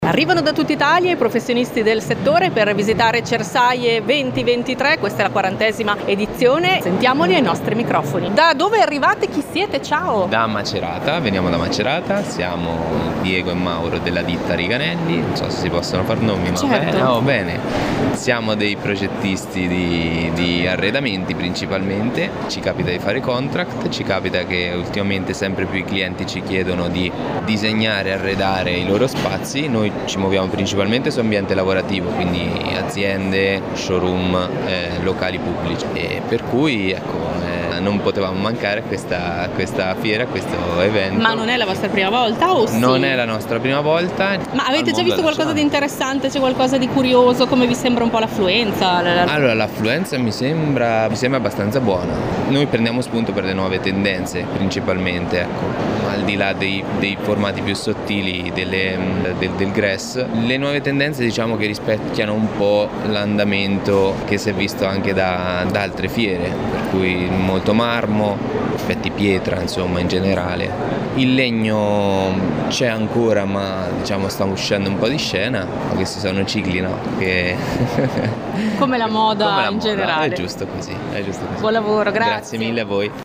Arrivano da tutta Italia i professionisti del settore per visitare Cersaie 2023, questa è la 40ª edizione. Sentiamoli ai nostri microfoni. Da dove arrivate? Chi siete? Ciao! Da Macerata, veniamo da Macerata, siamo Diego e Mauro della ditta Riganelli, non so se si possono far nomi, ma certo. bene. Siamo dei progettisti di arredamenti principalmente, ci capita di fare contract, ci capita che ultimamente sempre più i clienti ci chiedono di disegnare e arredare i loro spazi. Noi ci muoviamo principalmente su ambiente lavorativo, quindi aziende, showroom, locali pubblici, e per cui non potevamo mancare questa fiera, questo evento. Ma non è la vostra prima volta o sì? Non è la nostra prima volta. Ma avete già visto qualcosa di interessante? C'è qualcosa di curioso? Come vi sembra un po' l'affluenza? Allora, l'affluenza mi sembra abbastanza buona. Noi prendiamo spunto per le nuove tendenze principalmente, al di là dei formati più sottili del grass. Le nuove tendenze diciamo che rispecchiano un po' l'andamento che si è visto anche da altre fiere, per cui molto marmo, effetti pietra, insomma, in generale. Il legno c'è ancora, ma diciamo sta uscendo un po' di scena. Questi sono cicli, no? Come la moda Come la in moda, generale. è giusto così. Buon lavoro, grazie. Grazie mille a voi.